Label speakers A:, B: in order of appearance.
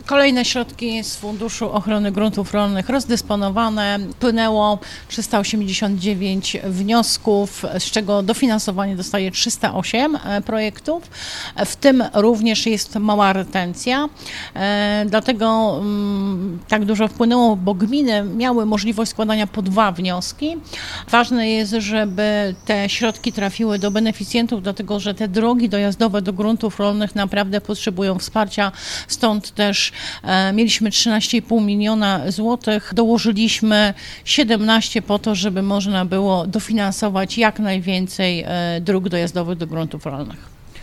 A: Kolejne środki z Funduszu Ochrony Gruntów Rolnych rozdysponowane. Płynęło 389 wniosków, z czego dofinansowanie dostaje 308 projektów. W tym również jest mała retencja. Dlatego tak dużo wpłynęło, bo gminy miały możliwość składania po 2 wnioski. Ważne jest, żeby te środki trafiły do beneficjentów, dlatego że te drogi dojazdowe do gruntów rolnych naprawdę potrzebują wsparcia. Stąd też mieliśmy 13,5 miliona złotych, dołożyliśmy 17 po to, żeby można było dofinansować jak najwięcej dróg dojazdowych do gruntów rolnych.